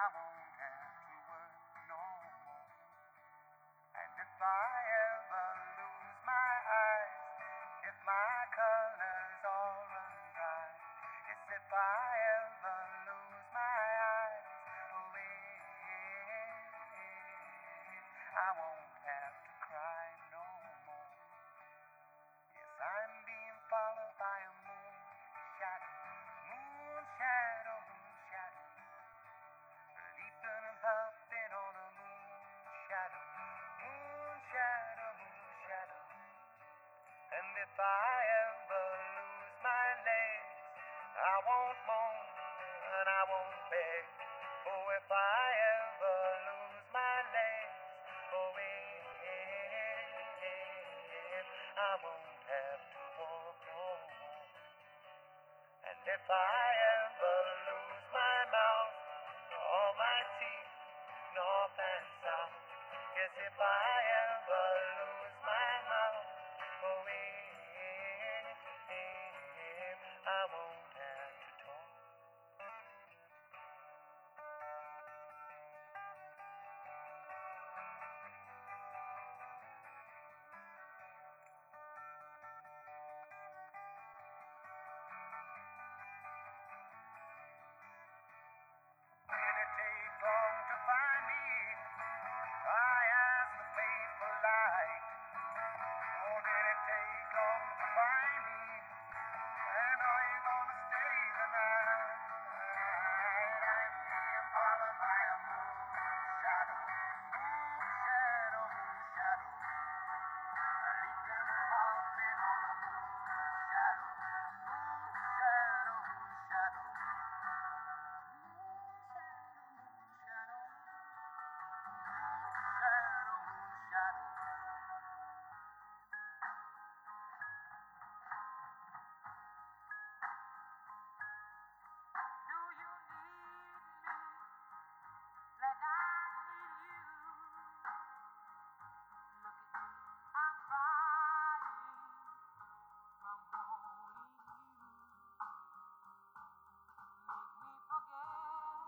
won't have to work no more. And if I ever lose my eyes, if my colors all run dry, yes, if I ever lose my eyes, oh, I won't have to cry no more. Yes, I'm being followed by a moon shadow, moon shadow, moon shadow, leaping and hopping on a moon shadow, moon shadow, moon shadow. And if I ever lose my legs, I won't moan and I won't beg. Oh, if I ever lose my legs, oh, I won't have to walk no more. And if I ever lose my mouth, all my teeth, north and south, yes, if I ever lose my mouth, oh, I won't have to talk. Did it take long to find me? I asked the faithful light. Oh, did it take long to find me? And are you gonna stay the night? I'm being followed by a moon shadow, moon shadow, moon shadow, leaping and hopping on a moon shadow, moon shadow, moon shadow, moon shadow, moon shadow, moon shadow. Do you need me like I need you? Look at me, I'm crying from holding you. Make me forget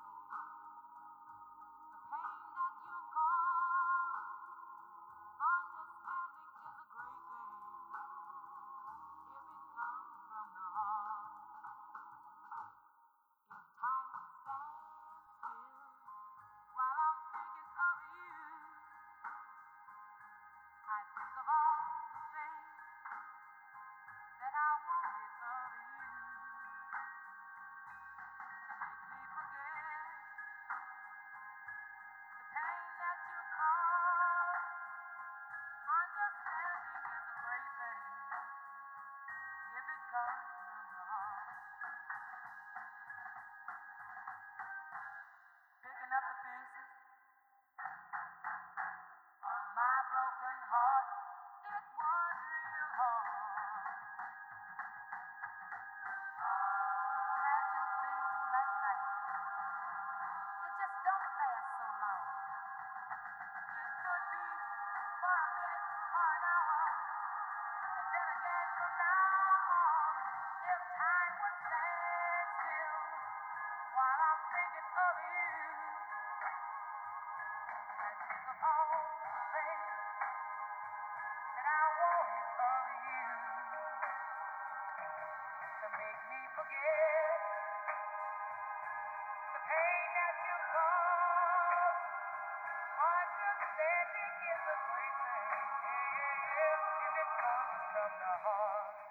the pain that you cause. Understanding is a great thing if it comes from the heart. If time would stand still while I'm thinking of you, I think of all the things that I wanted of you to make me forget the pain that you cause. Understanding is a great thing if it comes from the heart. Picking up the pieces of my broken heart, it was real hard. Fragile thing like life, it just don't last so long. It could be for a minute or an hour, and then again from now on. If time would stand still while I'm thinking of you, I think of all the things that I wanted of you to make me forget the pain that you cause. Understanding is a great thing if it comes from the heart.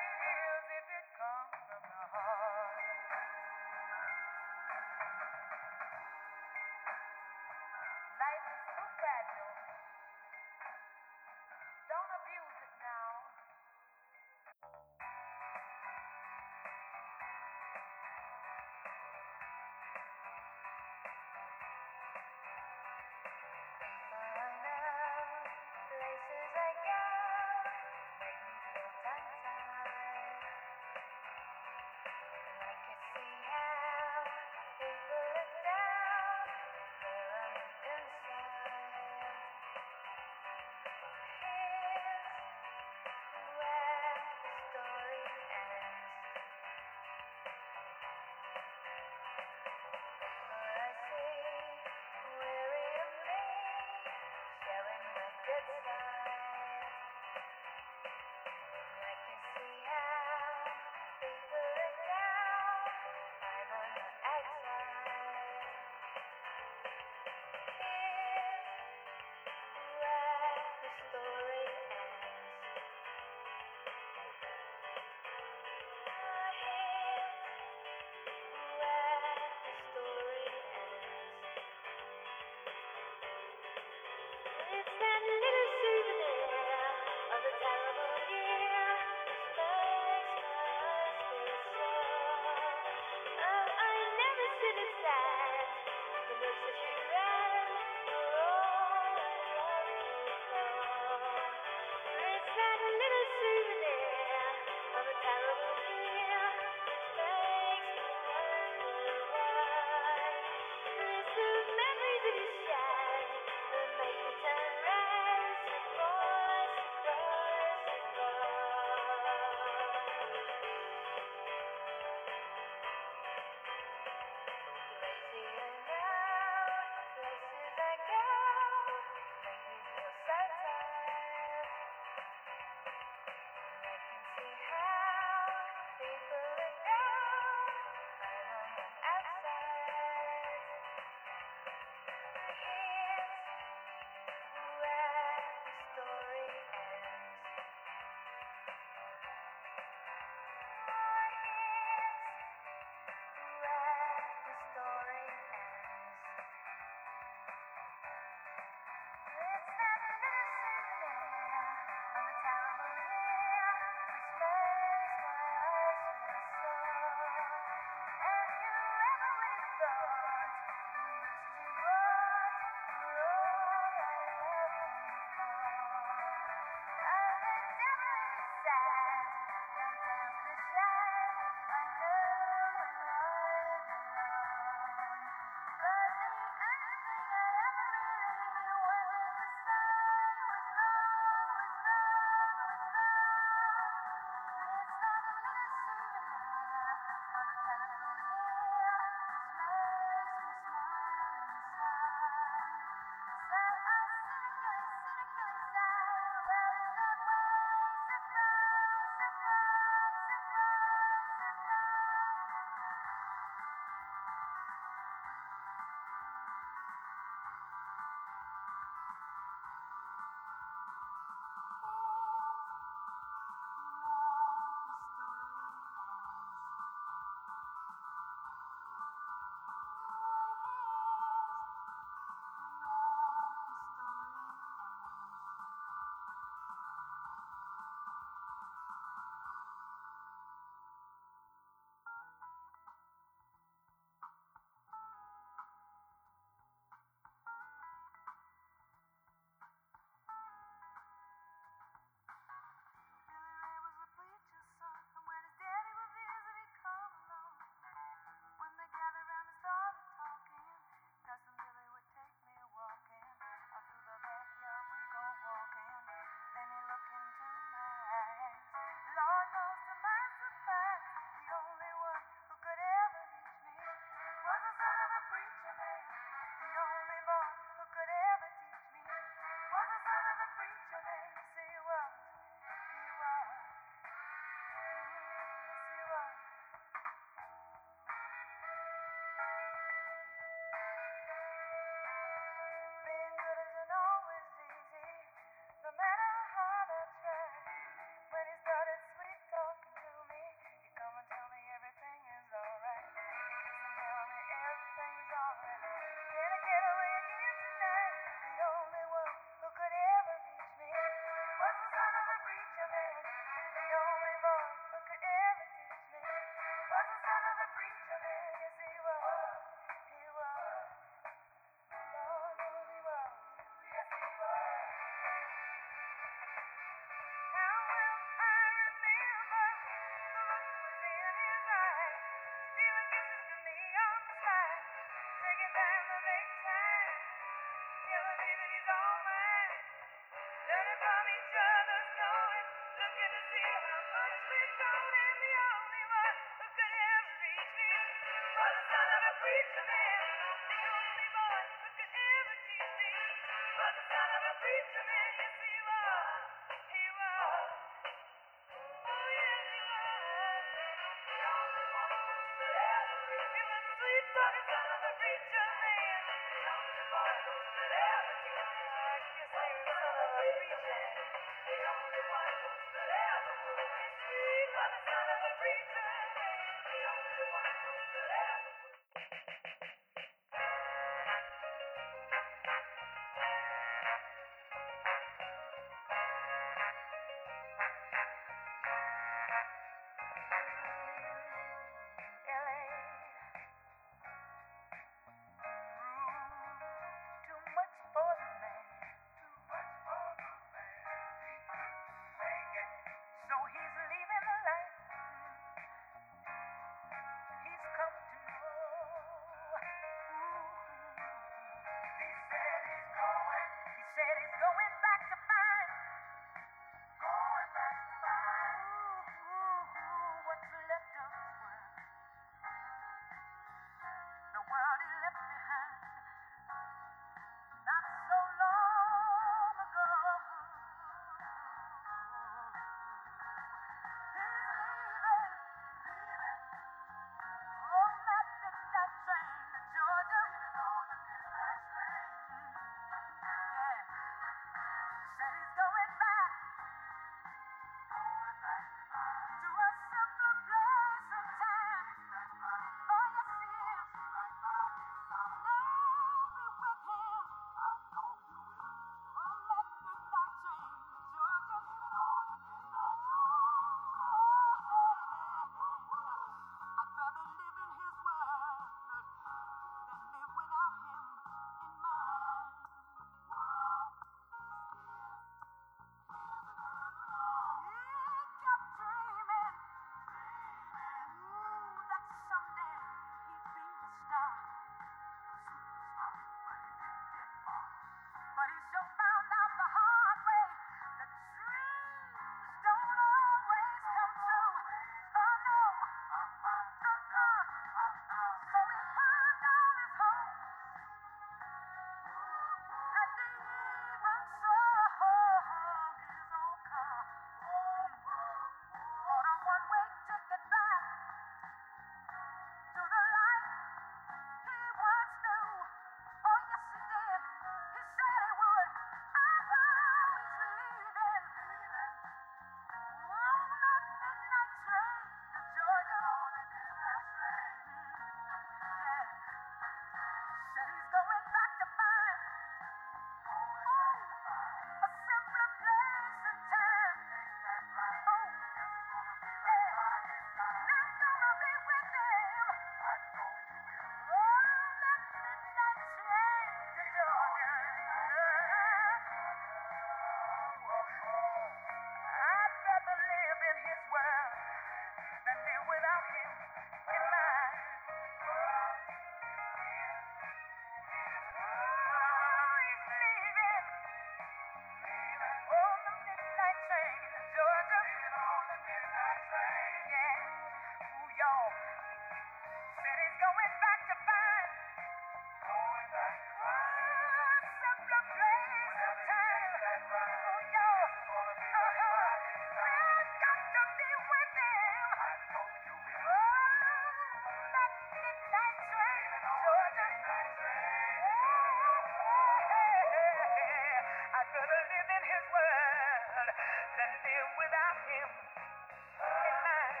rather live in his world than live without him in mine.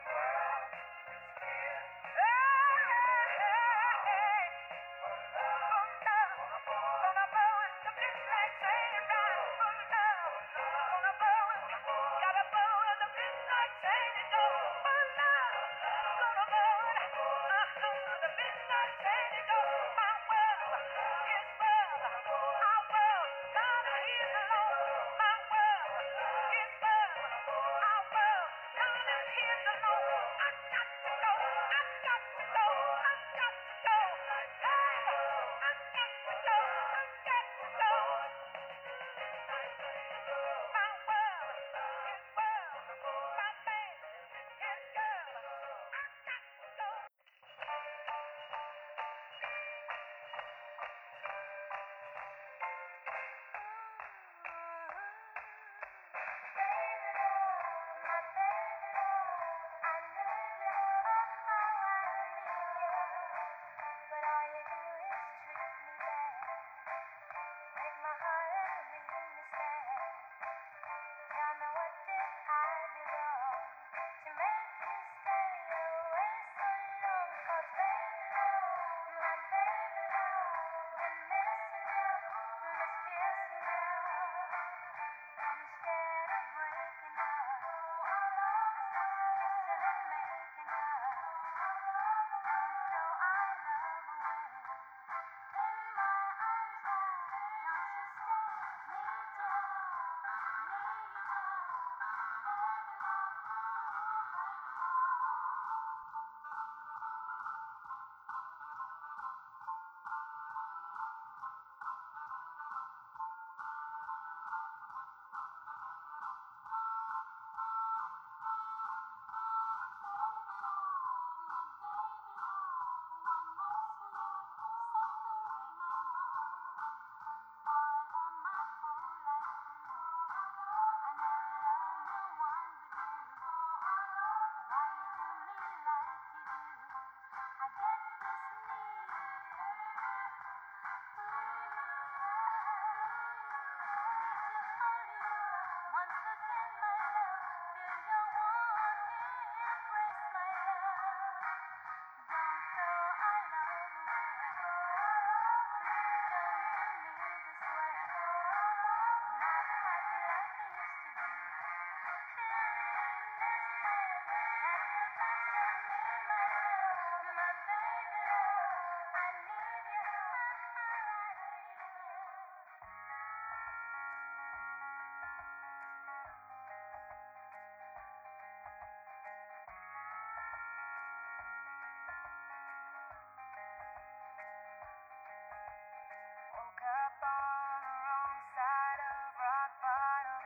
Woke up on the wrong side of rock bottom.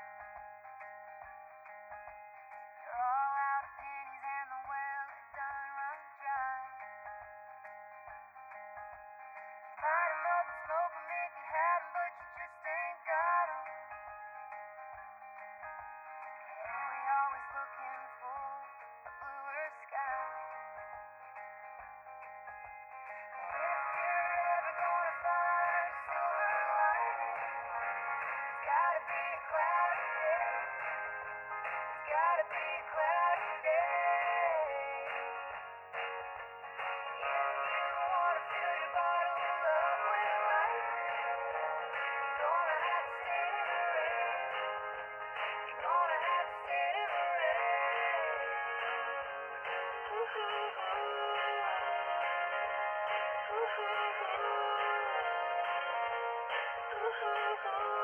You're all out of pennies and the well it done run dry. Light 'em up and smoke 'em if you have 'em, but you just ain't got 'em. And we always looking for a bluer sky. If you're ever gonna find silver lining, it's gotta be a cloudy day. It's gotta be a cloudy day. If you wanna fill your bottle up with lightning, you're gonna have to stand in the rain. You're gonna have to stand in the rain. Ooh, ooh, ooh. Ooh, ooh, ooh. Ooh, ooh, ooh.